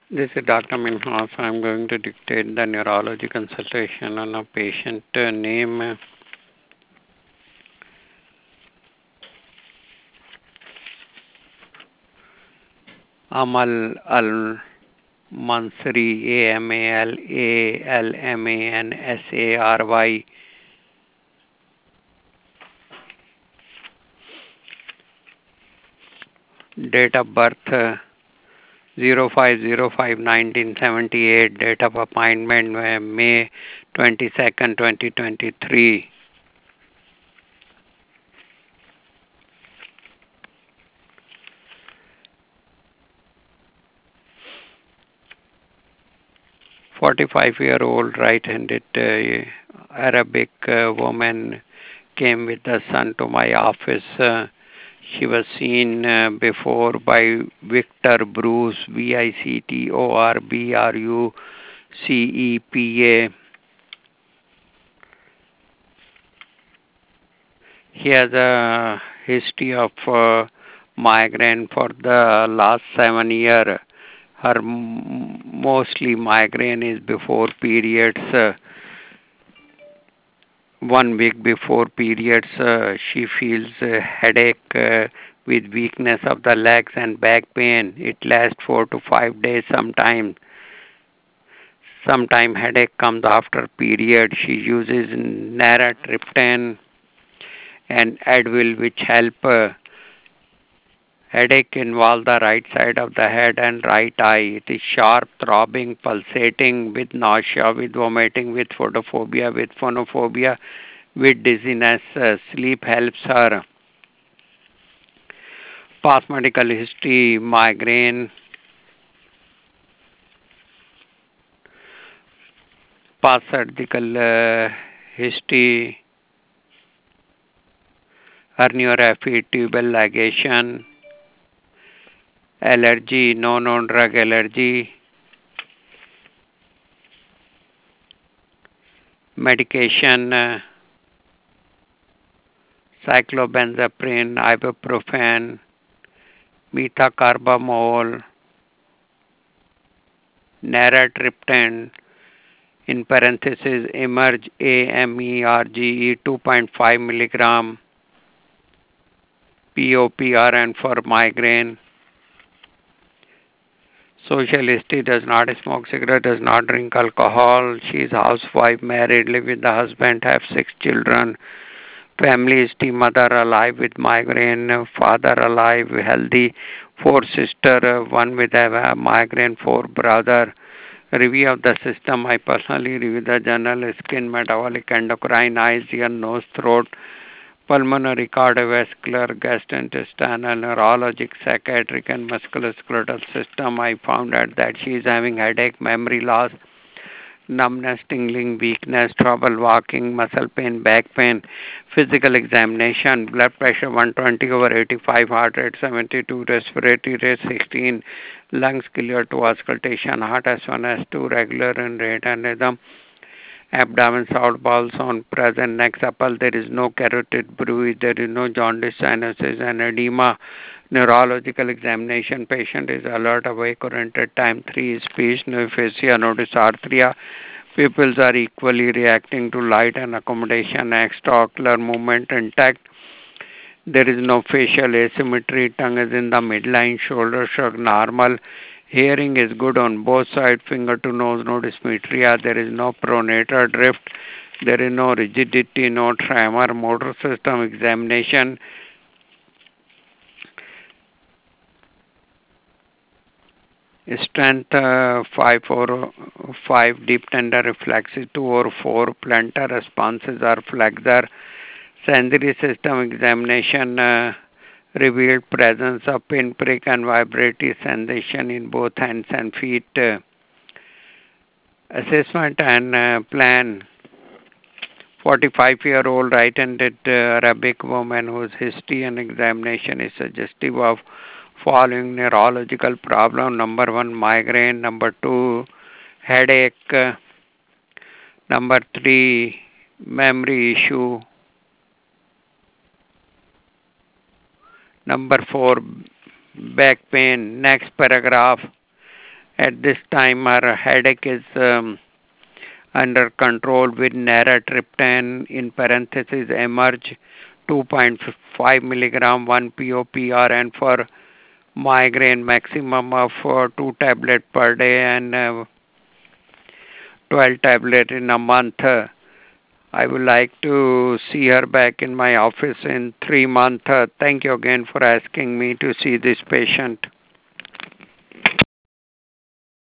This is Dr. Minhas. I'm going to dictate the neurology consultation on a patient name Amal Al Mansari, Amalamansary. Date of birth 05/05/1978. Date of appointment May 22nd, 2023. 45-year-old right-handed Arabic woman came with the son to my office. She was seen before by Victor Bruce, VICTOR BRUCEPA. He has a history of migraine for the last 7 years. Her mostly migraine is before periods. 1 week before periods, she feels a headache with weakness of the legs and back pain. It lasts 4 to 5 days sometimes. Sometime headache comes after period. She uses Naratriptan and Advil, which help headache involve the right side of the head and right eye. It is sharp, throbbing, pulsating, with nausea, with vomiting, with photophobia, with phonophobia, with dizziness. Sleep helps her. Past medical history, migraine. Past surgical history, herniorrhaphy, tubal ligation, allergy, no known drug allergy, medication, cyclobenzaprine, ibuprofen, methacarbamol, naratriptan, in parenthesis, emerge AMERGE 2.5 milligram, POPRN for migraine. Social history: does not smoke cigarette, does not drink alcohol. She is housewife, married, live with the husband, have 6 children. Family history: mother alive with migraine, father alive, healthy, 4 sisters, one with a migraine, 4 brothers. Review of the system: I personally review the journal, skin, metabolic, endocrine, eyes, ear, nose, throat, pulmonary, cardiovascular, gastrointestinal, neurologic, psychiatric, and musculoskeletal system. I found out that she is having headache, memory loss, numbness, tingling, weakness, trouble walking, muscle pain, back pain. Physical examination: blood pressure 120/85, heart rate 72, respiratory rate 16, lungs clear to auscultation, heart S1, S2, regular in rate and rhythm, abdomen, south bowel on present, neck supple, there is no carotid bruise, there is no jaundice, sinuses, and edema. Neurological examination: patient is alert, awake, oriented. Time 3, speech, no aphasia, no dysarthria. Pupils are equally reacting to light and accommodation. Extraocular movement intact. There is no facial asymmetry. Tongue is in the midline. Shoulder shrug normal. Hearing is good on both sides. Finger to nose, no dysmetria. There is no pronator drift. There is no rigidity, no tremor. Motor system examination: strength 5 or 5, deep tender reflexes 2 or 4, plantar responses are flexor. Sensory system examination revealed presence of pinprick and vibratory sensation in both hands and feet. Assessment and plan: 45-year-old right-handed Arabic woman whose history and examination is suggestive of following neurological problem. Number 1, migraine. Number 2, headache. Number 3, memory issue. Number 4, back pain. Next paragraph: At this time, her headache is under control with naratriptan in parentheses emerge 2.5 milligram 1 POPR, and for migraine maximum of 2 tablet per day and 12 tablet in a month. I would like to see her back in my office in 3 months. Thank you again for asking me to see this patient.